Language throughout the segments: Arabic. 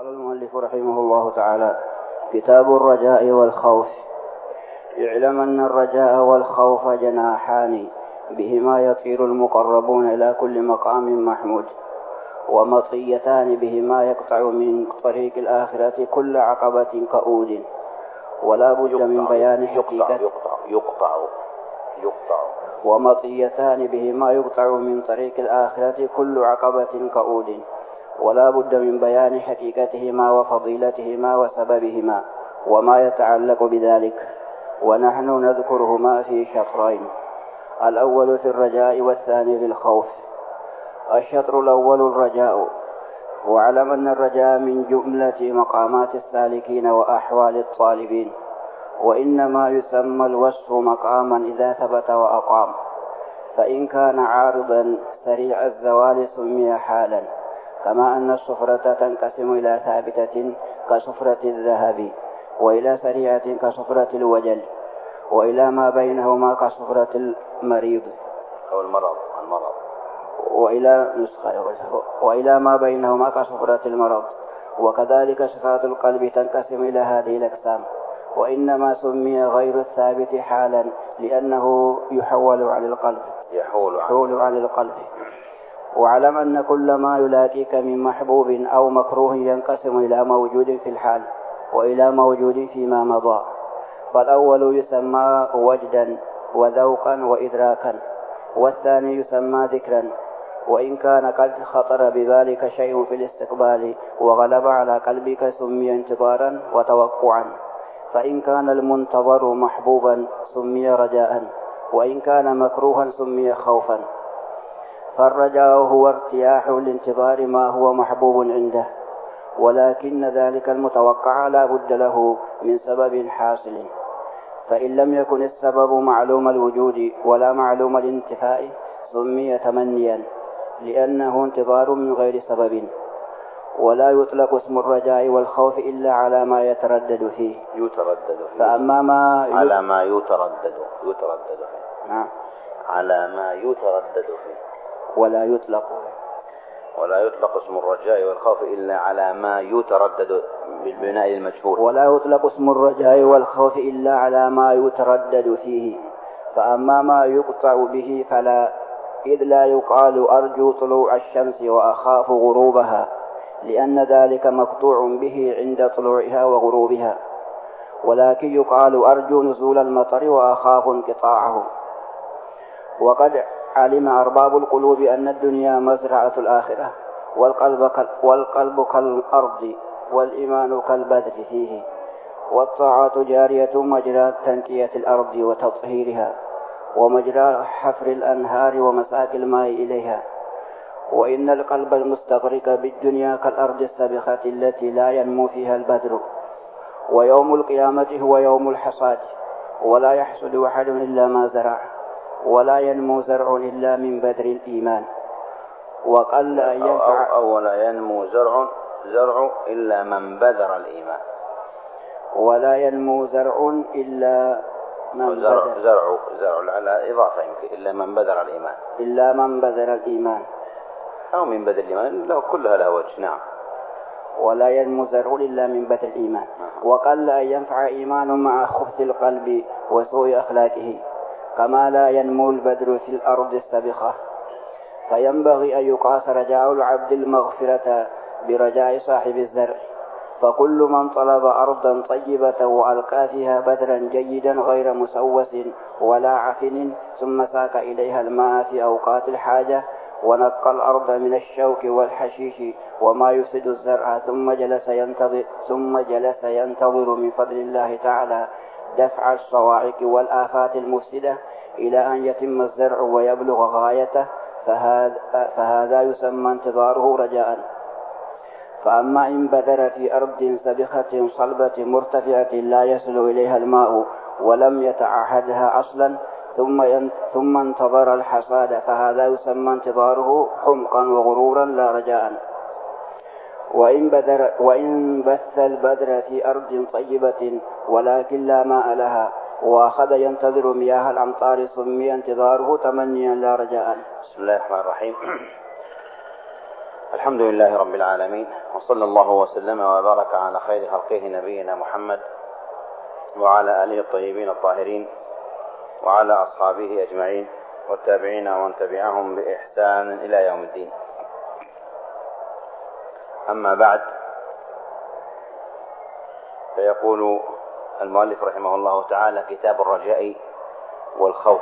قال المؤلف رحمه الله تعالى: كتاب الرجاء والخوف. اعلم أن الرجاء والخوف جناحان بهما يطير المقربون إلى كل مقام محمود، ومطيتان بهما يقطع من طريق الآخرة كل عقبة كؤود، ولا بد من بيان حقيقة ومطيتان بهما يقطع من طريق الآخرة كل عقبة كؤود، ولا بد من بيان حقيقتهما وفضيلتهما وسببهما وما يتعلق بذلك، ونحن نذكرهما في شطرين: الأول في الرجاء والثاني في الخوف. الشطر الأول الرجاء. واعلم أن الرجاء من جملة مقامات السالكين وأحوال الطالبين، وإنما يسمى الوصف مقاما إذا ثبت وأقام، فإن كان عارضا سريع الزوال سمي حالا، كما أن الصفرة تنقسم إلى ثابتة كصفرة الذهب، وإلى سريعة كصفرة الوجل، وإلى ما بينهما كصفرة المريض أو المرض وإلى ما بينهما كصفرة المرض. وكذلك صفات القلب تنقسم إلى هذه الأقسام، وإنما سمي غير الثابت حالا لأنه يحول عن القلب. واعلم أن كل ما يلاقيك من محبوب أو مكروه ينقسم إلى موجود في الحال وإلى موجود فيما مضى، فالأول يسمى وجدا وذوقا وإدراكا، والثاني يسمى ذكرا، وإن كان قد خطر بذلك شيء في الاستقبال وغلب على قلبك سمي انتظارا وتوقعا، فإن كان المنتظر محبوبا سمي رجاء، وإن كان مكروها سمي خوفا. فالرجاء هو ارتياح الانتظار ما هو محبوب عنده، ولكن ذلك المتوقع لا بد له من سبب حاصل، فإن لم يكن السبب معلوم الوجود ولا معلوم الانتفاء سمي تمنيا، لأنه انتظار من غير سبب. ولا يطلق اسم الرجاء والخوف إلا على ما يتردد فيه. فأما ما على ما يتردد نعم. على ما يتردد فيه. ولا يطلق اسم الرجاء والخوف إلا على ما يتردد بالبناء المجهول. ولا يطلق اسم الرجاء والخوف إلا على ما يتردد فيه. فأما ما يقطع به فلا، إذ لا يقال أرجو طلوع الشمس وأخاف غروبها، لأن ذلك مقطوع به عند طلوعها وغروبها، ولكن يقال أرجو نزول المطر وأخاف انقطاعه. وقد علم أرباب القلوب أن الدنيا مزرعة الآخرة، والقلب كالأرض، والإيمان كالبذر فيه، والطاعات جارية مجرى تنقية الأرض وتطهيرها، ومجرى حفر الأنهار ومساك الماء إليها. وإن القلب المستغرق بالدنيا كالأرض السبخة التي لا ينمو فيها البذر، ويوم القيامة هو يوم الحصاد، ولا يحصد أحد إلا ما زرع، ولا ينمو زرع إلا من بذر الإيمان. وقل أن ينفع ولا ينمو زرع إلا من بذر الإيمان. ولا ينمو زرع إلا من زرع على إضافة يمكن إلا من بذر الإيمان أو من بذر الإيمان، لو كلها لها وجه. نعم. ولا ينمو زرع إلا من بذر الإيمان. وقل أن ينفع إيمان مع خبث القلب وسوء أخلاقه، كما لا ينمو البذر في الأرض السبخة. فينبغي أن يقاس رجاء العبد المغفرة برجاء صاحب الزرع، فكل من طلب أرضا طيبة وألقى فيها بذرا جيدا غير مسوس ولا عفن، ثم ساق إليها الماء في أوقات الحاجة، ونقى الأرض من الشوك والحشيش وما يفسد الزرع، ثم جلس ينتظر من فضل الله تعالى دفع الصواعق والآفات المفسدة إلى أن يتم الزرع ويبلغ غايته، فهذا يسمى انتظاره رجاء. فأما إن بذر في أرض سبخة صلبة مرتفعة لا يصل إليها الماء ولم يتعهدها أصلا ثم انتظر الحصاد، فهذا يسمى انتظاره حمقا وغرورا لا رجاء. وإن بث البذر في أرض طيبة ولكن لا ماء لها وأخذ ينتظر مياه الأمطار سمي انتظاره تمنيا لا رجاء. بسم الله الرحمن الرحيم. الحمد لله رب العالمين، وصلى الله وسلم وبارك على خير خلقه نبينا محمد وعلى آله الطيبين الطاهرين وعلى أصحابه أجمعين والتابعين ومن تبعهم بإحسان إلى يوم الدين. أما بعد، فيقول المؤلف رحمه الله تعالى: كتاب الرجاء والخوف.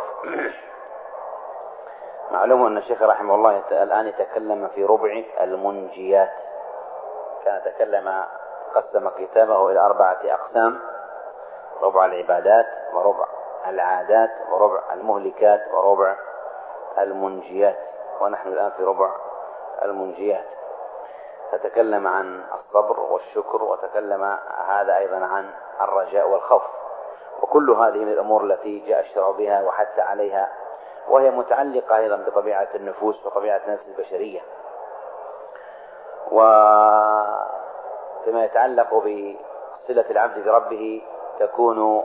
معلوم أن الشيخ رحمه الله الآن يتكلم في ربع المنجيات. كان قسم كتابه إلى 4 أقسام: ربع العبادات، وربع العادات، وربع المهلكات، وربع المنجيات، ونحن الآن في ربع المنجيات. فتكلم عن الصبر والشكر، وتكلم هذا أيضا عن الرجاء والخوف، وكل هذه من الأمور التي جاء الشرع بها وحث عليها، وهي متعلقة أيضا بطبيعة النفوس وطبيعة النفس البشرية. وفيما يتعلق بصلة العبد بربه تكون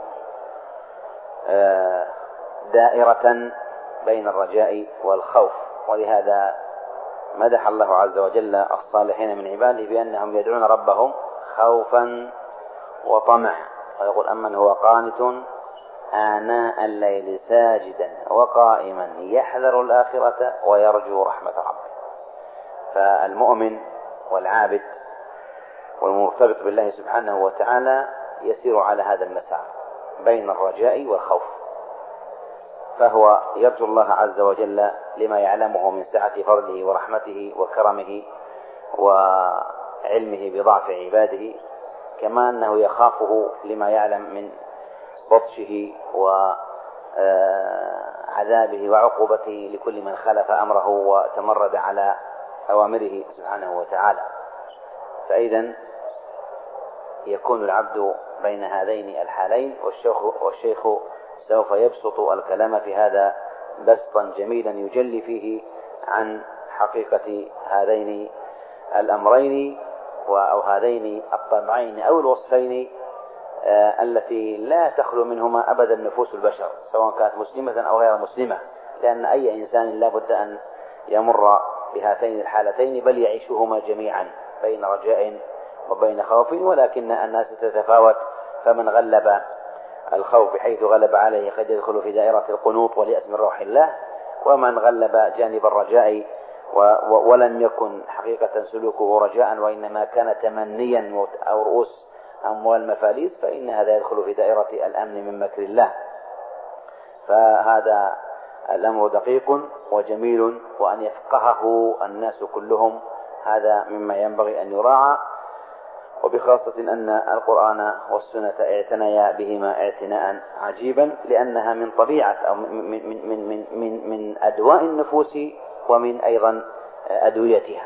دائرة بين الرجاء والخوف، ولهذا مدح الله عز وجل الصالحين من عباده بأنهم يدعون ربهم خوفا وطمعا، ويقول: أمن هو قانت آناء الليل ساجدا وقائما يحذر الآخرة ويرجو رحمة ربه. فالمؤمن والعابد والمرتبط بالله سبحانه وتعالى يسير على هذا المسار بين الرجاء والخوف، فهو يرجو الله عز وجل لما يعلمه من سعة فضله ورحمته وكرمه وعلمه بضعف عباده، كما أنه يخافه لما يعلم من بطشه وعذابه وعقوبته لكل من خالف أمره وتمرد على أوامره سبحانه وتعالى. فإذا يكون العبد بين هذين الحالين، والشيخ سوف يبسط الكلام في هذا بسطا جميلا يجلي فيه عن حقيقة هذين الأمرين أو هذين الطبعين أو الوصفين التي لا تخلو منهما أبدا نفوس البشر، سواء كانت مسلمة أو غير مسلمة، لأن أي إنسان لا بد أن يمر بهاتين الحالتين، بل يعيشهما جميعا بين رجاء وبين خوف، ولكن الناس تتفاوت. فمن غلب الخوف بحيث غلب عليه قد يدخل في دائرة القنوط واليأس من روح الله، ومن غلب جانب الرجاء ولم يكن حقيقة سلوكه رجاء وإنما كان تمنيا أو رؤوس أموال مفاليس، فإن هذا يدخل في دائرة الأمن من مكر الله. فهذا الأمر دقيق وجميل، وأن يفقهه الناس كلهم هذا مما ينبغي أن يراعى، وبخاصة أن القرآن والسنة اعتنيا بهما اعتناء عجيبا، لأنها من طبيعة أو من أدواء النفوس ومن أيضا أدويتها.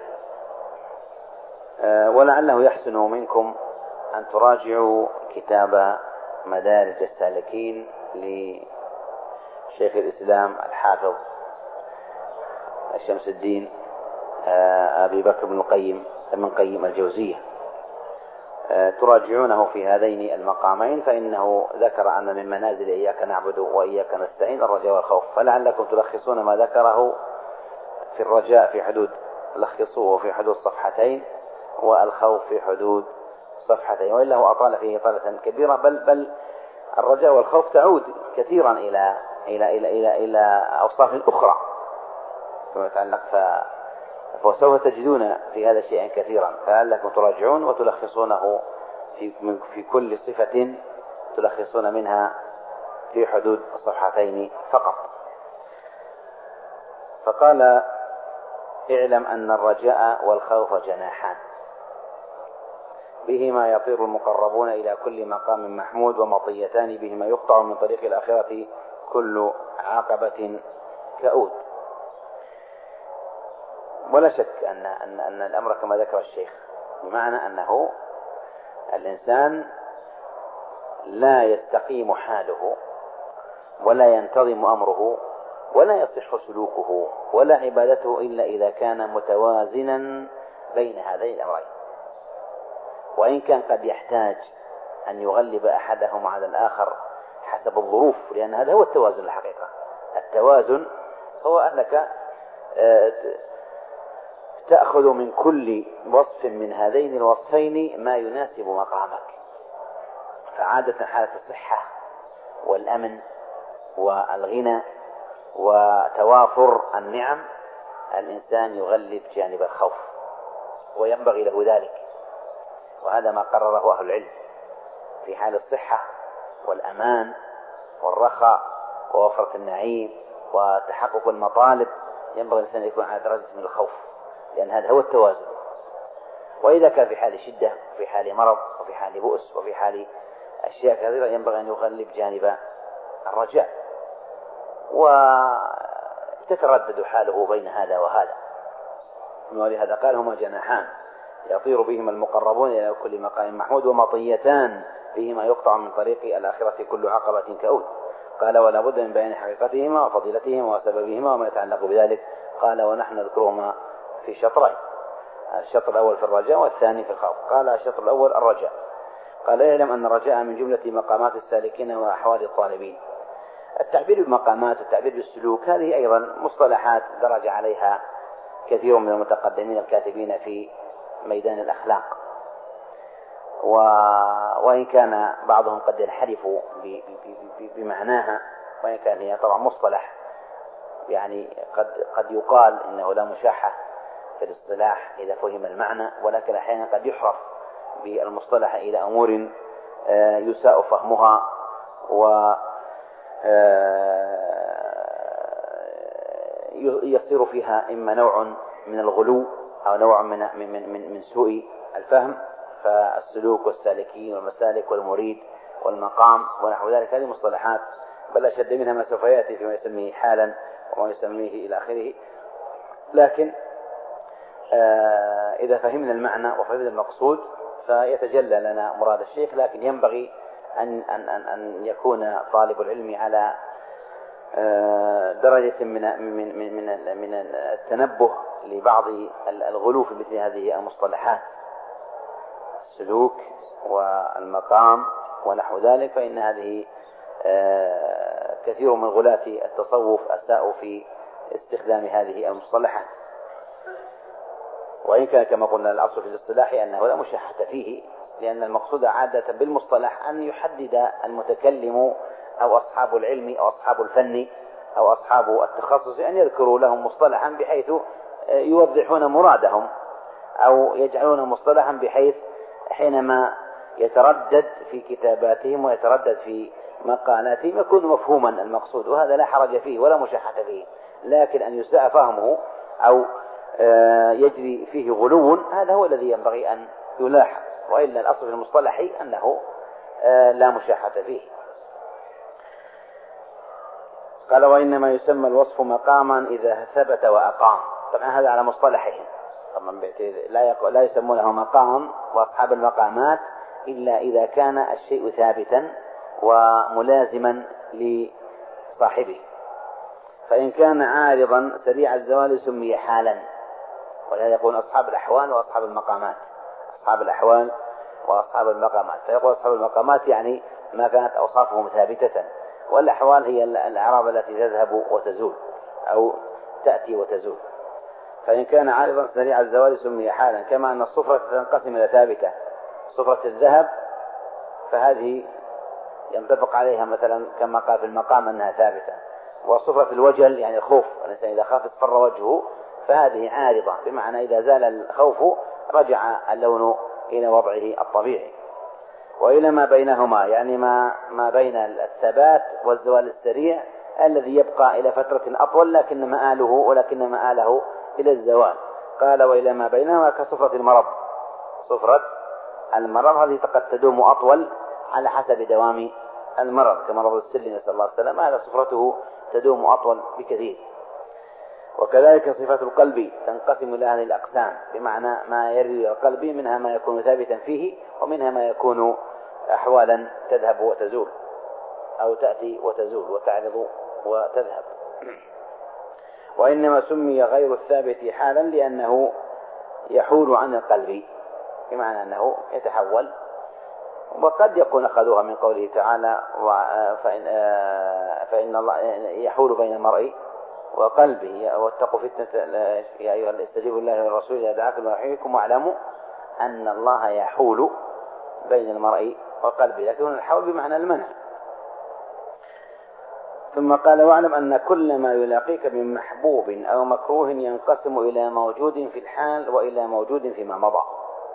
ولعله يحسن منكم أن تراجعوا كتاب مدارج السالكين لشيخ الإسلام الحافظ شمس الدين أبي بكر بن قيم الجوزية، تراجعونه في هذين المقامين، فإنه ذكر أن من منازل إياك نعبد وإياك نستعين الرجاء والخوف، فلعلكم تلخصون ما ذكره في الرجاء في حدود، لخصوه في حدود صفحتين، والخوف في حدود صفحتين، وإلا هو أطال فيه إطالة كبيرة، بل الرجاء والخوف تعود كثيرا إلى أوصاف أخرى فيما يتعلق، فسوف تجدون في هذا شيئا كثيرا، فلعلكم تراجعون وتلخصونه في كل صفة تلخصون منها في حدود صفحتين فقط. فقال: اعلم أن الرجاء والخوف جناحان، بهما يطير المقربون إلى كل مقام محمود، ومطيتان بهما يقطع من طريق الآخرة كل عقبة كؤود. ولا شك أن الأمر كما ذكر الشيخ، بمعنى أنه الإنسان لا يستقيم حاله ولا ينتظم أمره ولا يصح سلوكه ولا عبادته إلا إذا كان متوازنا بين هذين الأمرين، وإن كان قد يحتاج أن يغلب أحدهما على الآخر حسب الظروف، لأن هذا هو التوازن الحقيقة. التوازن هو أنك تأخذ من كل وصف من هذين الوصفين ما يناسب مقامك. فعادة حالة الصحة والأمن والغنى وتوافر النعم الإنسان يغلب جانب الخوف، وينبغي له ذلك، وهذا ما قرره أهل العلم. في حال الصحة والأمان والرخاء ووفرة النعيم وتحقق المطالب ينبغي الإنسان يكون على درجة من الخوف، لأن هذا هو التوازن. وإذا كان في حال شدة وفي حال مرض وفي حال بؤس وفي حال أشياء كثيرة ينبغي أن يغلب جانب الرجاء، وتتردد حاله بين هذا وهذا. ولهذا قال: هما جناحان يطير بهما المقربون إلى كل مقام محمود، ومطيتان بهما يقطع من طريق الآخرة كل عقبة كؤود. قال: ولا بد من بيان حقيقتهما وفضيلتهما وسببهما وما يتعلق بذلك. قال: ونحن نذكرهما في شطرين، الشطر الأول في الرجاء والثاني في الخوف. قال: الشطر الأول الرجاء. قال: اعلم أن الرجاء من جملة مقامات السالكين وأحوال الطالبين. التعبير بمقامات والتعبير بالسلوك هذه أيضا مصطلحات درج عليها كثير من المتقدمين الكاتبين في ميدان الأخلاق، وإن كان بعضهم قد ينحرفوا بمعناها، وإن كان هي طبعا مصطلح يعني قد يقال إنه لا مشاحة في الاصطلاح إذا فهم المعنى، ولكن أحيانا قد يحرف بالمصطلح إلى أمور يساء فهمها ويصير فيها إما نوع من الغلو أو نوع من سوء الفهم. فالسلوك والسالكين والمسالك والمريد والمقام ونحو ذلك هذه مصطلحات، بل أشد منها ما سوف يأتي فيما يسميه حالا وما يسميه إلى آخره. لكن إذا فهمنا المعنى وفهمنا المقصود فيتجلى لنا مراد الشيخ. لكن ينبغي أن يكون طالب العلم على درجة من التنبه لبعض الغلو في مثل هذه المصطلحات، السلوك والمقام ونحو ذلك، فإن هذه كثير من غلاة التصوف أساءوا في استخدام هذه المصطلحات. وإن كان كما قلنا الأصل في الاصطلاح أنه لا مشاحة فيه، لأن المقصود عادة بالمصطلح أن يحدد المتكلم أو أصحاب العلم أو أصحاب الفن أو أصحاب التخصص أن يذكروا لهم مصطلحا بحيث يوضحون مرادهم، أو يجعلون مصطلحا بحيث حينما يتردد في كتاباتهم ويتردد في مقالاتهم يكون مفهوما المقصود، وهذا لا حرج فيه ولا مشاحة فيه. لكن أن يساء فهمه أو يجري فيه غلو هذا هو الذي ينبغي أن يلاحظ، وإلا الأصل في المصطلح أنه لا مشاحة فيه. قال: وإنما يسمى الوصف مقاما إذا ثبت وأقام. طبعا هذا على مصطلحهم، طبعا لا يسمونه مقام وأصحاب المقامات إلا إذا كان الشيء ثابتا وملازما لصاحبه. فإن كان عارضا سريع الزوال سمي حالا، ولهذا يقول أصحاب الأحوال وأصحاب المقامات، أصحاب الأحوال وأصحاب المقامات. فيقول أصحاب المقامات يعني ما كانت أوصافهم ثابتة، والأحوال هي الأعراض التي تذهب وتزول أو تأتي وتزول. فإن كان عارضا سريع الزوال سمي حالا، كما أن الصفرة تنقسم إلى ثابتة. صفرة الذهب فهذه ينطبق عليها مثلا كما قال في المقام أنها ثابتة، وصفرة الوجل يعني الخوف، الإنسان إذا خاف اصفر وجهه فهذه عارضة، بمعنى إذا زال الخوف رجع اللون إلى وضعه الطبيعي. وإلى ما بينهما يعني ما بين الثبات والزوال السريع الذي يبقى إلى فترة أطول لكن مآله إلى الزوال. قال: وإلى ما بينهما كصفرة المرض. صفرة المرض هذه قد تدوم أطول على حسب دوام المرض، كمرض السل نسأل الله السلامة، هذا صفرته تدوم أطول بكثير. وكذلك صفات القلب تنقسم إلى هذه الأقسام، بمعنى ما يرد القلب منها ما يكون ثابتا فيه، ومنها ما يكون أحوالا تذهب وتزول أو تأتي وتزول وتعرض وتذهب. وإنما سمي غير الثابت حالا لأنه يحول عن القلب، بمعنى أنه يتحول. وقد يكون أخذوها من قوله تعالى: فإن الله يحول بين المرء وقلبه، واتقوا فتنة يا أيها استجيبوا الله والرسول إذا دعاكم لما يحييكم واعلموا أن الله يحول بين المرء وقلبه، لكن الحول بمعنى المنع. ثم قال واعلم أن كل ما يلاقيك من محبوب أو مكروه ينقسم إلى موجود في الحال وإلى موجود فيما مضى.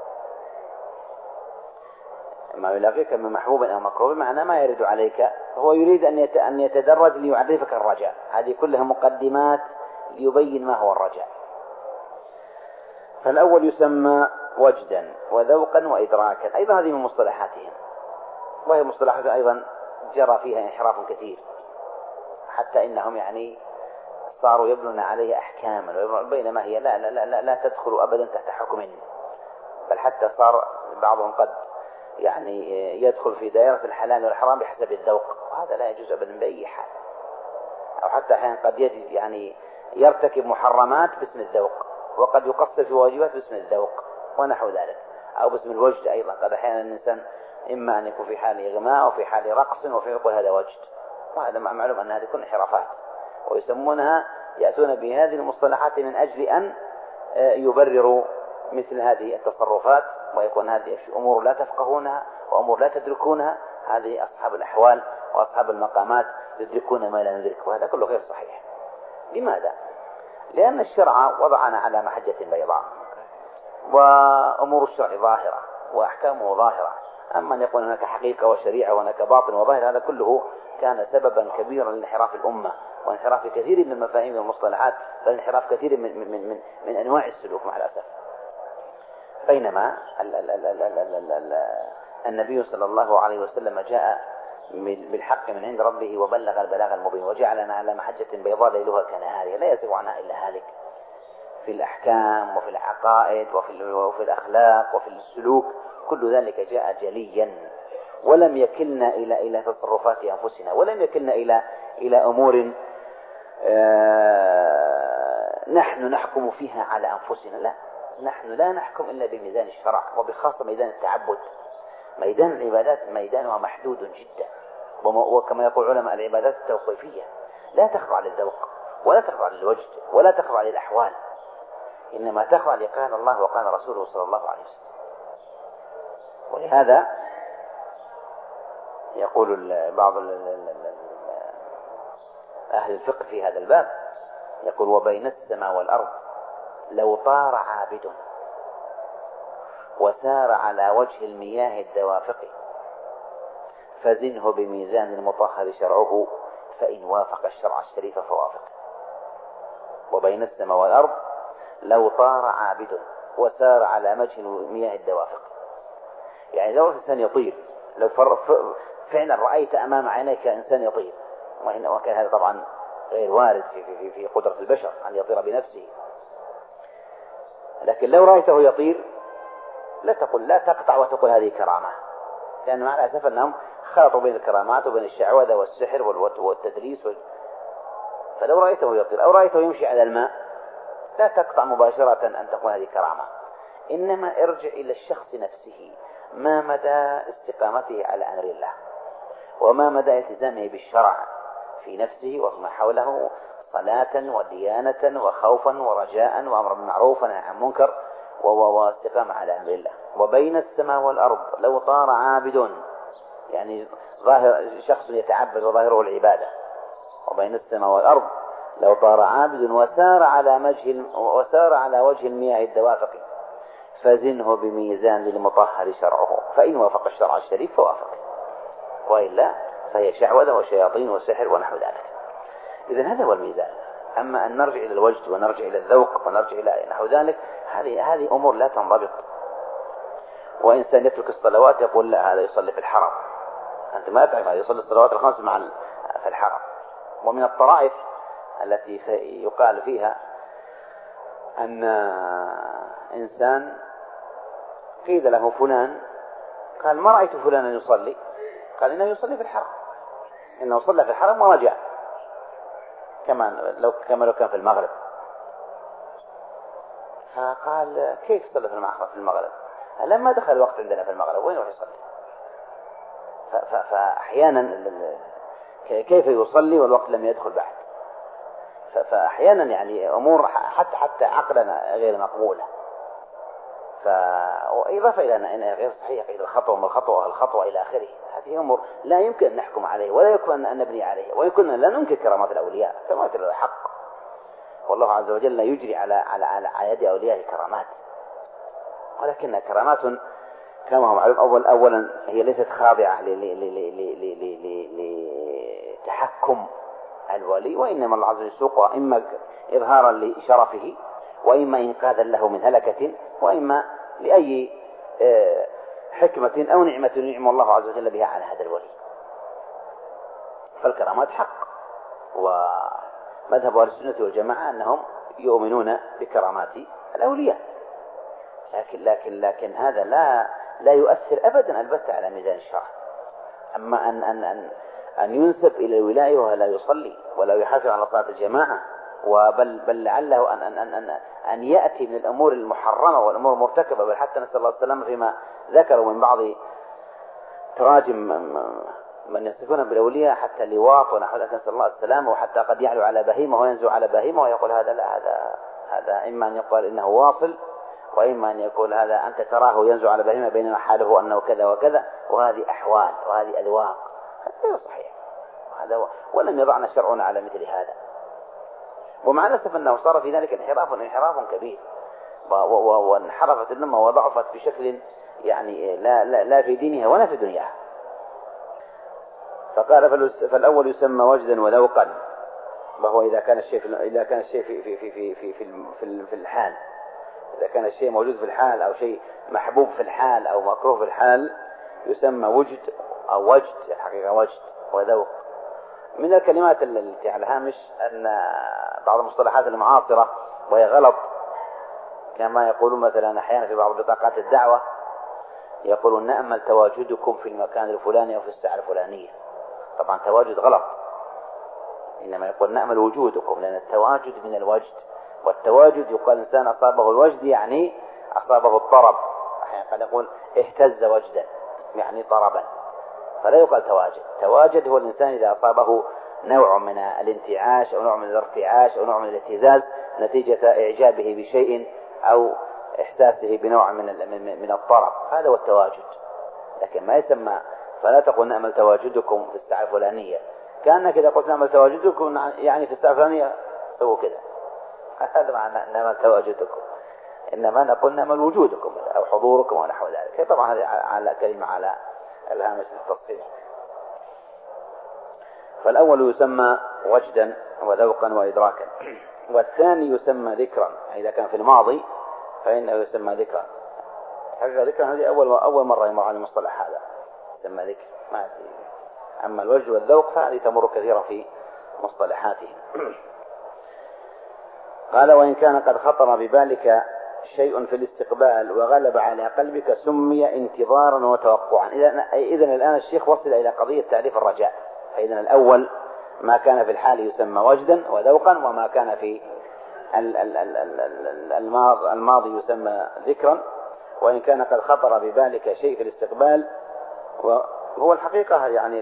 ما يلاقيك من محبوب أو مكروه معنى ما يرد عليك، هو يريد أن يتدرج ليعرفك الرجاء. هذه كلها مقدمات ليبين ما هو الرجاء. فالأول يسمى وجدا وذوقا وإدراكا، أيضا هذه من مصطلحاتهم، وهي مصطلحات أيضا جرى فيها انحراف كثير، حتى إنهم يعني صاروا يبنون عليه أحكاما، بينما هي لا تدخل أبدا تحت حكم، بل حتى صار بعضهم قد يعني يدخل في دائرة الحلال والحرام بحسب الذوق، وهذا لا يجوز أبدا بأي حال. أو حتى أحيانا قد يعني يرتكب محرمات باسم الذوق، وقد يقصر في واجبات باسم الذوق ونحو ذلك، أو باسم الوجد أيضا. قد أحيانا الإنسان إما أن يكون في حال إغماء أو في حال رقص وفي يقول هذا وجد، وهذا معلوم أن هذه كل انحرافات، ويسمونها يأتون بهذه المصطلحات من أجل أن يبرروا مثل هذه التصرفات، ويكون هذه أمور لا تفقهونها وأمور لا تدركونها. هذه أصحاب الأحوال وأصحاب المقامات يدركون ما لا ندرك، وهذا كله غير صحيح. لماذا؟ لأن الشرع وضعنا على محجة بيضاء، وأمور الشرع ظاهرة وأحكامه ظاهرة. أما أن يكون هناك حقيقة وشريعة وهناك باطن وظاهر، هذا كله كان سببا كبيرا لانحراف الأمة وانحراف كثير من المفاهيم والمصطلحات، بل انحراف كثير من أنواع السلوك مع الأسف. بينما النبي صلى الله عليه وسلم جاء بالحق من عند ربه وبلغ البلاغ المبين، وجعلنا على محجة بيضاء ليلها كنهارها لا يزيغ عنها إلا هالك، في الأحكام وفي العقائد وفي الأخلاق وفي السلوك، كل ذلك جاء جليا، ولم يكلنا إلى تصرفات أنفسنا، ولم يكلنا إلى أمور نحن نحكم فيها على أنفسنا. لا، نحن لا نحكم إلا بميزان الشرع، وبخاصة ميدان التعبد. ميدان العبادات ميدانها محدود جدا، وكما يقول علماء العبادات التوقيفية لا تخضع للذوق ولا تخضع للوجد ولا تخضع للأحوال، إنما تخضع لقال الله وقال رسوله صلى الله عليه وسلم. ولهذا يقول بعض أهل الفقه في هذا الباب، يقول وبين السماء والأرض لو طار عابد وسار على وجه المياه الدوافق فزنه بميزان المطهر شرعه فإن وافق الشرع الشريف فوافق. وبين السماء والأرض لو طار عابد وسار على وجه المياه الدوافق، يعني لو إنسان يطير، لو فعلا رأيت أمام عينيك إنسان يطير، وكان هذا طبعا غير وارد في قدرة البشر أن يطير بنفسه، لكن لو رأيته يطير لا تقطع وتقول هذه كرامة، لأن مع الأسف أنهم خلطوا بين الكرامات وبين الشعوذة والسحر والتدليس فلو رأيته يطير أو رأيته يمشي على الماء لا تقطع مباشرة أن تقول هذه كرامة، إنما ارجع إلى الشخص نفسه، ما مدى استقامته على أمر الله، وما مدى التزامه بالشرع في نفسه وما حوله، صلاة وديانة وخوفا ورجاء وأمر بالمعروف ونهي عن المنكر واستقامة على أمر الله. وبين السماء والأرض لو طار عابد، يعني ظاهر شخص يتعبد وظاهره العبادة. وبين السماء والأرض لو طار عابد وسار على وجه المياه الدوافق فزنه بميزان للمطهر شرعه فإن وافق الشرع الشريف فوافق، وإلا فهي شعوذة وشياطين وسحر ونحو ذلك. إذن هذا هو الميزان. أما أن نرجع إلى الوجد ونرجع إلى الذوق ونرجع إلى نحو ذلك، هذه أمور لا تنضبط. وإنسان يترك الصلوات يقول لا هذا يصلي في الحرم، أنت ما تعرف هذا يصلي الصلوات الخمس في الحرم. ومن الطرائف التي يقال فيها أن إنسان قيل له فلان، قال ما رأيت فلانا يصلي، قال إنه يصلي في الحرم، إنه صلى في الحرم ورجع كما لو كان في المغرب. فقال كيف صلى في المغرب؟ لما دخل الوقت عندنا في المغرب وين يروح يصلي؟ فأحيانا كيف يصلي والوقت لم يدخل بعد؟ فأحيانا يعني أمور حتى عقلنا غير مقبولة. وإضافة إلى أنها غير صحيحة، إذا الخطوة من الخطوة والخطوة إلى آخره، هذه أمور لا يمكن أن نحكم عليه ولا يمكن أن نبني عليه، ويمكن أن لا ننكر كرامات الأولياء، كرامات الحق، والله عز وجل يجري على يد أولياء الكرامات، ولكنها كرامات كما هو معلوم. أولا هي ليست خاضعة لتحكم الولي، وإنما الله عز وجل يسوقها إما إظهارا لشرفه، وإما إنقاذا له من هلكة، وإما لأي حكمة أو نعمة ينعم الله عز وجل بها على هذا الولي. فالكرامات حق، ومذهب أهل السنة والجماعة أنهم يؤمنون بكرامات الأولياء، لكن هذا لا يؤثر أبدا البتة على ميزان الشرع. أما أن ينسب إلى الولاية وهو لا يصلي ولا يحافظ على صلاة الجماعة، بل لعله أن يأتي من الأمور المحرمة والأمور المرتكبة، بل حتى نسأل الله السلامة فيما ذكروا من بعض تراجم من يصفون بالأولياء حتى لواط ونحو ذلك، نسأل الله السلامة، وحتى قد يعلو على بهيمة وينزو على بهيمة ويقول هذا لا، هذا إما أن يقال إنه واصل، وإما أن يقول هذا أنت تراه ينزو على بهيمة بينما حاله أنه كذا وكذا، وهذه أحوال وهذه أذواق، هذا غير صحيح، ولم يضعنا شرعنا على مثل هذا. ومع الأسف أنه صار في ذلك انحراف كبير، وانحرفت الأمة وضعفت بشكل يعني لا في دينها ولا في دنياها. فقال فالأول يسمى وجدا وذوقا، وهو إذا كان الشيء في الحال، إذا كان الشيء موجود في الحال أو شيء محبوب في الحال أو مكروه في الحال يسمى وجد أو وجد، الحقيقة وجد وذوق. من الكلمات التي على الهامش أن بعض المصطلحات المعاصرة وهي غلط، كما يقولون مثلا أحيانا في بعض بطاقات الدعوة يقولون نأمل تواجدكم في المكان الفلاني أو في الساعة الفلانية. طبعا تواجد غلط، إنما يقول نأمل وجودكم، لأن التواجد من الوجد، والتواجد يقال إنسان أصابه الوجد يعني أصابه الطرب، أحيانا قد يقول اهتز وجدا يعني طربا، فلا يقال تواجد. تواجد هو الإنسان إذا أصابه نوع من الانتعاش أو نوع من الارتعاش أو نوع من الاهتزاز نتيجة إعجابه بشيء أو إحساسه بنوع من الطرب، هذا هو التواجد. لكن ما يسمى، فلا تقول نأمل تواجدكم في الساعة الفلانية، كأنك إذا قلت نأمل تواجدكم يعني في الساعة الفلانية سووا كذا، هذا معنى نأمل تواجدكم، إنما نقول نأمل وجودكم أو حضوركم ونحو ذلك. طبعا هذه على كلمة على الهامش التصحيح. فالأول يسمى وجدا وذوقا وإدراكا، والثاني يسمى ذكرا، إذا كان في الماضي فإنه يسمى ذكرا. حقيقة ذكرا هذه أول مرة يمر على المصطلح هذا، يسمى ذكر، ما أدري. أما الوجد والذوق فهذه تمر كثيرا في مصطلحاتهم. قال وإن كان قد خطر ببالك شيء في الاستقبال وغلب على قلبك سمي انتظارا وتوقعا. إذن الآن الشيخ وصل إلى قضية تعريف الرجاء. فإذن الأول ما كان في الحال يسمى وجدا وذوقا، وما كان في الماضي يسمى ذكرا. وإن كان قد خطر ببالك شيء في الاستقبال، وهو الحقيقة يعني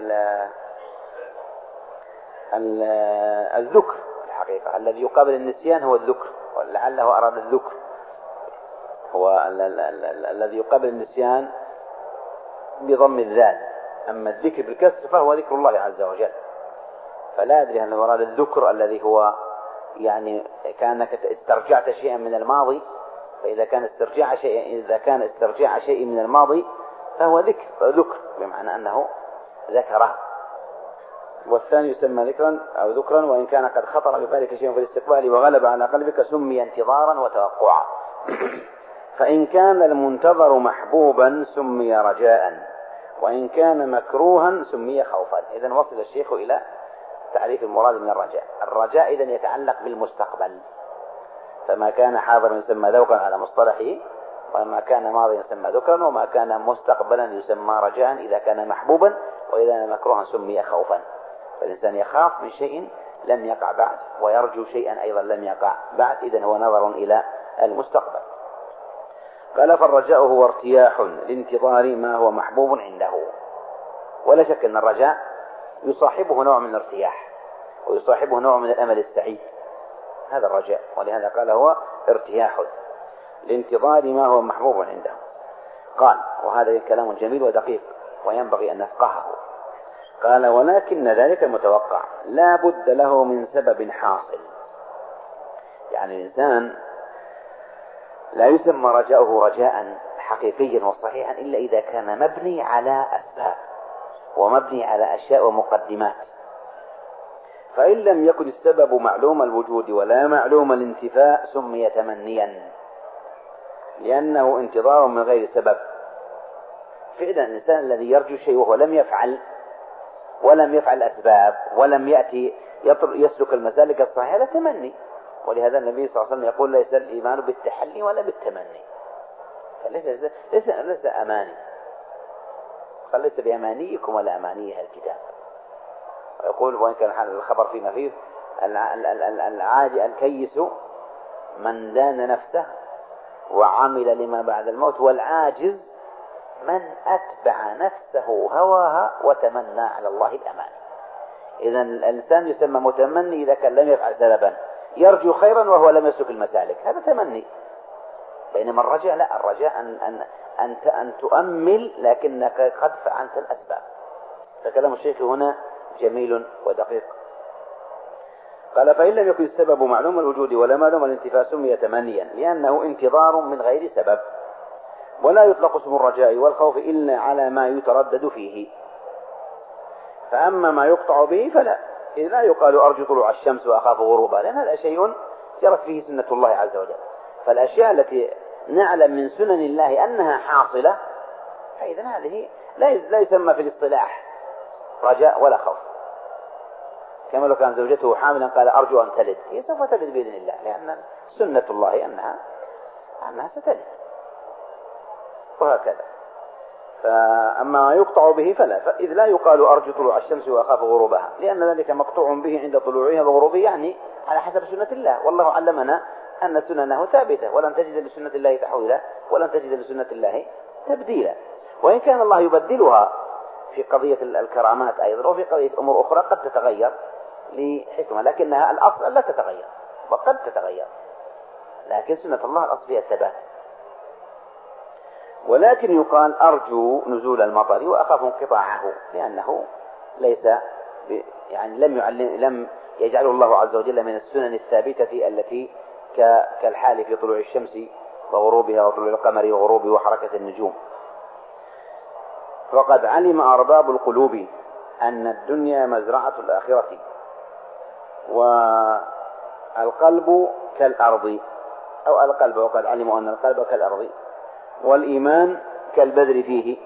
الذكر، الحقيقة الذي يقابل النسيان هو الذكر، ولعله أراد الذكر، هو الذي يقابل النسيان بضم الذال. أما الذكر بالكسر فهو ذكر الله عز وجل. فلا أدري هل أراد الذكر الذي هو يعني كأنك استرجعت شيئا من الماضي، فإذا كان استرجاع شيء من الماضي فهو ذكر بمعنى أنه ذكره. والثاني يسمى ذكرا أو ذكرا. وإن كان قد خطر ببالك شيء في الاستقبال وغلب على قلبك سمي انتظارا وتوقعا. فإن كان المنتظر محبوبا سمي رجاء، وإن كان مكروها سمي خوفا. إذن وصل الشيخ إلى تعريف المراد من الرجاء. الرجاء إذن يتعلق بالمستقبل، فما كان حاضرا يسمى ذوقا على مصطلحه، وما كان ماضيا يسمى ذكرا، وما كان مستقبلا يسمى رجاء إذا كان محبوبا، وإذا كان مكروها سمي خوفا. فالإنسان يخاف من شيء لم يقع بعد، ويرجو شيئا أيضا لم يقع بعد، إذن هو نظر إلى المستقبل. قال فالرجاء هو ارتياح لانتظار ما هو محبوب عنده. ولا شك أن الرجاء يصاحبه نوع من الارتياح، ويصاحبه نوع من الأمل السعيد، هذا الرجاء، ولهذا قال هو ارتياح لانتظار ما هو محبوب عنده. قال وهذا كلام جميل ودقيق وينبغي أن نفقهه. قال ولكن ذلك متوقع لا بد له من سبب حاصل. يعني الإنسان لا يسمى رجاؤه رجاء حقيقيا وصحيحا إلا إذا كان مبني على أسباب ومبني على أشياء ومقدمات. فإن لم يكن السبب معلوم الوجود ولا معلوم الانتفاء سمي تمنيا، لأنه انتظار من غير سبب. فإذا الإنسان الذي يرجو شيء وهو لم يفعل ولم يفعل أسباب ولم يأتي يسلك المسالك الصحيحة، هذا تمني. ولهذا النبي صلى الله عليه وسلم يقول ليس الإيمان بالتحلي ولا بالتمني، ليس أماني، قال ليس بأمانيكم ولا أماني أهل الكتاب. ويقول وإن كان الخبر فيما فيه العادي الكيس من دان نفسه وعمل لما بعد الموت، والعاجز من أتبع نفسه هواها وتمنى على الله الأمان. إذا الإنسان يسمى متمني إذا كان لم يفعل سببا، يرجو خيرا وهو لم يسلك المسالك، هذا تمني. بينما الرجاء لا، الرجاء أن تؤمل لكنك قد فعلت الأسباب. فكلام الشيخ هنا جميل ودقيق. قال فإن لم يكن السبب معلوم الوجود ولا معلوم الانتفاء سمي تمنيا، لأنه انتظار من غير سبب. ولا يطلق اسم الرجاء والخوف إلا على ما يتردد فيه. فأما ما يقطع به فلا، إذ لا يقال أرجو طلوع الشمس وأخاف غروبها، لأن هذا شيء جرت فيه سنة الله عز وجل. فالأشياء التي نعلم من سنن الله أنها حاصلة، فإذا هذه لا يسمى في الاصطلاح رجاء ولا خوف. كما لو كان زوجته حاملا قال أرجو أن تلد، هي سوف تلد بإذن الله، لأن سنة الله أنها ستلد، وهكذا. فأما ما يقطع به فلا، فإذ لا يقال أرجو طلوع الشمس وأخاف غروبها، لأن ذلك مقطوع به عند طلوعها وغروبها، يعني على حسب سنة الله. والله علمنا أن سننه ثابتة، ولن تجد لسنة الله تحويلا ولن تجد لسنة الله تبديلا. وإن كان الله يبدلها في قضية الكرامات أيضا وفي قضية أمور أخرى قد تتغير لحكمة، لكنها الأصل لا تتغير، وقد تتغير، لكن سنة الله الأصل فيها الثبات. ولكن يقال أرجو نزول المطر وأخاف انقطاعه، لأنه ليس يعني لم يجعله الله عز وجل من السنن الثابتة التي كالحال في طلوع الشمس وغروبها وطلوع القمر وغروبه وحركة النجوم. وقد علم أرباب القلوب أن الدنيا مزرعة الآخرة، والقلب كالأرض، أو القلب، وقد علموا أن القلب كالأرض، والإيمان كالبذر فيه،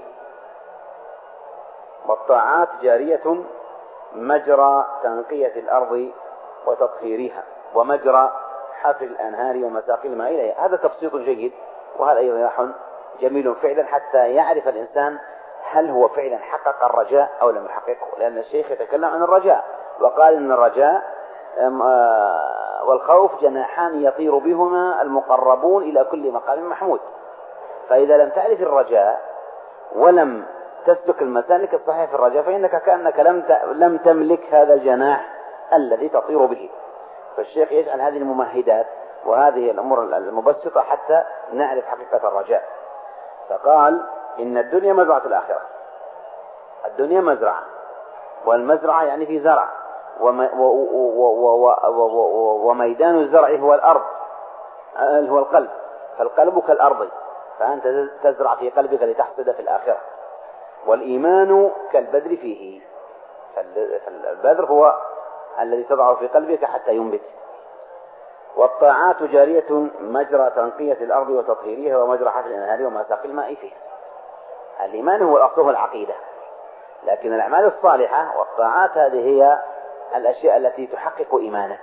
والطاعات جارية مجرى تنقية الأرض وتطهيرها، ومجرى حفر الأنهار ومساقي الماء إليها. هذا تبسيط جيد، وهذا إيضاح جميل فعلا حتى يعرف الإنسان هل هو فعلا حقق الرجاء أو لم يحققه. لأن الشيخ يتكلم عن الرجاء وقال إن الرجاء والخوف جناحان يطير بهما المقربون إلى كل مقام محمود. فإذا لم تعرف الرجاء ولم تسلك المسالك الصحيحة في الرجاء، فإنك كأنك لم تملك هذا الجناح الذي تطير به. فالشيخ يجعل هذه الممهدات وهذه الأمور المبسطة حتى نعرف حقيقة الرجاء. فقال إن الدنيا مزرعة الآخرة. الدنيا مزرعة، والمزرعة يعني في زرع، وميدان الزرع هو الأرض، هو القلب، فالقلب كالأرض، فأنت تزرع في قلبك لتحصد في الآخرة. والإيمان كالبذر فيه، فالبذر هو الذي تضعه في قلبك حتى ينبت. والطاعات جارية مجرى تنقية الأرض وتطهيرها ومجرى حفر الأنهار ومساقي الماء فيها. الإيمان هو أصله العقيدة، لكن الأعمال الصالحة والطاعات هذه هي الأشياء التي تحقق إيمانك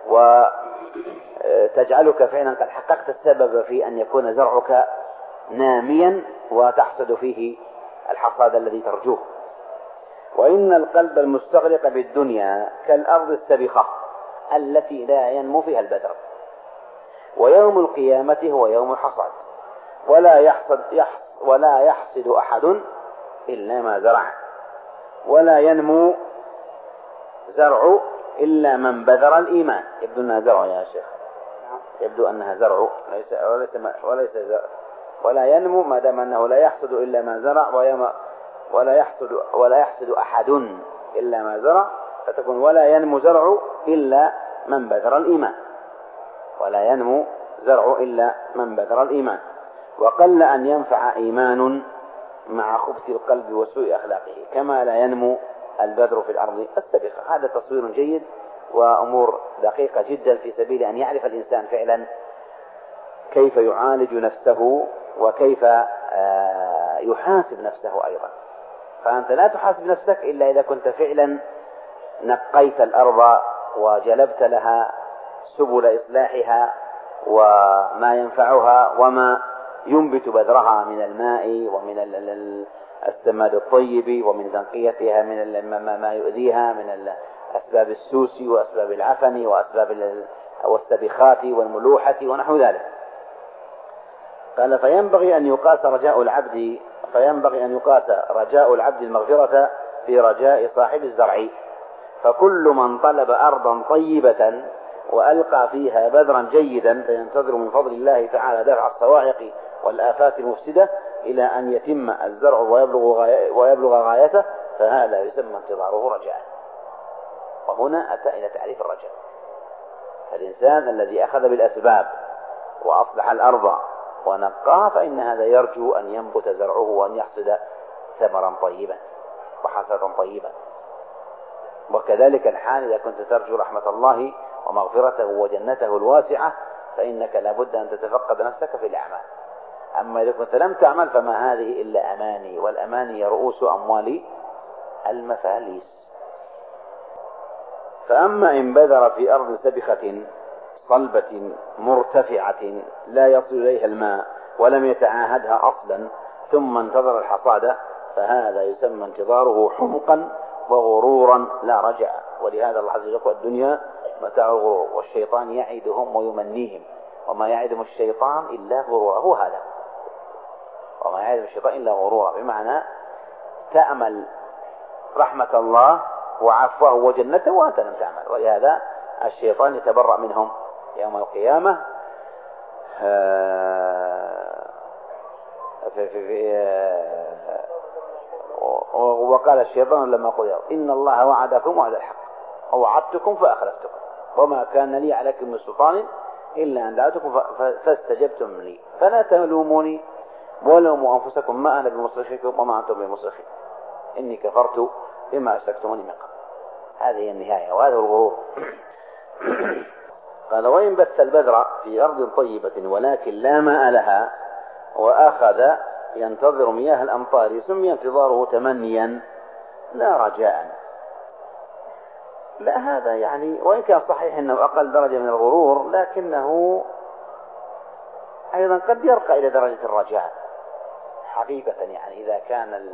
وتجعلك فعلا قد حققت السبب في أن يكون زرعك ناميا وتحصد فيه الحصاد الذي ترجوه. وإن القلب المستغرق بالدنيا كالأرض السبخة التي لا ينمو فيها البذر، ويوم القيامة هو يوم الحصاد، ولا يحصد أحد إلا ما زرع، ولا ينمو زرع إلا من بذر الإيمان. يبدو أنها زرع يا شيخ، يبدو أنها زرع وليس زرع، ولا ينمو ما دام أنه لا يحصد إلا ما زرع، ولا يحصد أحد إلا ما زرع، فتكون ولا ينمو زرع إلا من بذر الإيمان، ولا ينمو زرع إلا من بذر الإيمان. وقل أن ينفع إيمان مع خبث القلب وسوء أخلاقه، كما لا ينمو البذر في الأرض السبخة. هذا تصوير جيد وأمور دقيقة جدا في سبيل أن يعرف الإنسان فعلا كيف يعالج نفسه وكيف يحاسب نفسه أيضا. فأنت لا تحاسب نفسك إلا إذا كنت فعلا نقيت الأرض وجلبت لها سبل إصلاحها وما ينفعها وما ينبت بذرها من الماء ومن السماد الطيب ومن تنقيتها من ما يؤذيها من أسباب السوس وأسباب العفن وأسباب والسبخات والملوحة ونحو ذلك. قال فينبغي أن يقاس رجاء العبد المغفرة في رجاء صاحب الزرع. فكل من طلب أرضا طيبة وألقى فيها بذرا جيدا فينتظر من فضل الله تعالى دفع الصواعق والآفات المفسدة إلى أن يتم الزرع ويبلغ غايته، فهذا يسمى انتظاره رجاء. وهنا أتى إلى تعريف الرجاء. الإنسان الذي أخذ بالأسباب وأصلح الأرض ونقاها فإن هذا يرجو أن ينبت زرعه وأن يحصد ثمرا طيبا وحصدا طيبا. وكذلك الحال إذا كنت ترجو رحمة الله ومغفرته وجنته الواسعة فإنك لابد أن تتفقد نفسك في الأعمال. أما إذا كنت لم تعمل فما هذه إلا أماني، والأماني رؤوس أموال المفاليس. فأما إن بذر في أرض سبخة صلبة مرتفعة لا يصل إليها الماء ولم يتعاهدها أصلا ثم انتظر الحصاد، فهذا يسمى انتظاره حمقا وغرورا لا رجاء. ولهذا الله عز وجل الدنيا متاع الغرور، والشيطان يعدهم ويمنيهم، وما يعدهم الشيطان إلا غرورا. هو هذا، وما يعدهم الشيطان إلا غرورا، بمعنى تأمل رحمة الله وعفوه وجنته وأنت لم تعمل. ولهذا الشيطان يتبرأ منهم يوم القيامة. وقال الشيطان لما قضي إن الله وعدكم وعد الحق ووعدتكم فأخلفتكم وما كان لي عليكم من سلطان إلا أن دعوتكم فاستجبتم لي فلا تلوموني ولوموا أنفسكم ما أنا بمصرخكم وما أنتم بمصرخي إني كفرت بما أشركتموني من قبل. هذه هي النهاية وهذا الغرور. قال وإن بث البذر في أرض طيبة ولكن لا ماء لها وأخذ ينتظر مياه الأمطار سمي انتظاره تمنيا لا رجاء. لا، هذا يعني وإن كان صحيح أنه أقل درجة من الغرور لكنه أيضا قد يرقى إلى درجة الرجاء حقيقة. يعني إذا كان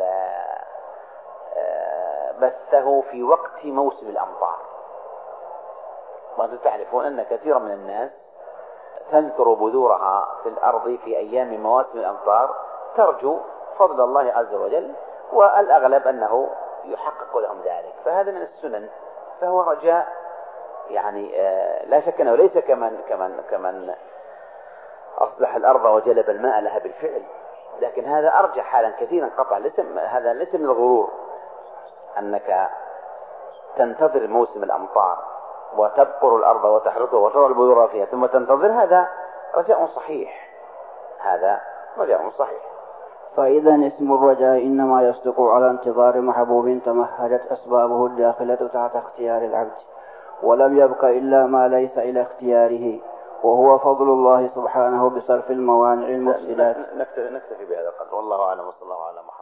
بثه في وقت موسم الأمطار، وأنتم تعرفون أن كثيرا من الناس تنثر بذورها في الأرض في أيام مواسم الأمطار ترجو فضل الله عز وجل، والأغلب أنه يحقق لهم ذلك، فهذا من السنن، فهو رجاء. يعني لا شك أنه ليس كمن أصلح الأرض وجلب الماء لها بالفعل، لكن هذا أرجح حالا كثيرا قطعا. هذا ليس من الغرور أنك تنتظر موسم الأمطار وتبقر الأرض وتحرثها وتضع البذور فيها ثم تنتظر، هذا رجاء صحيح، هذا رجاء صحيح. فإذا اسم الرجاء إنما يصدق على انتظار محبوب تمهدت أسبابه الداخلة تحت اختيار العبد ولم يبق إلا ما ليس إلى اختياره، وهو فضل الله سبحانه بصرف الموانع المفسدات. نكتفي بهذا القدر، والله أعلم، وصلى الله على محمد.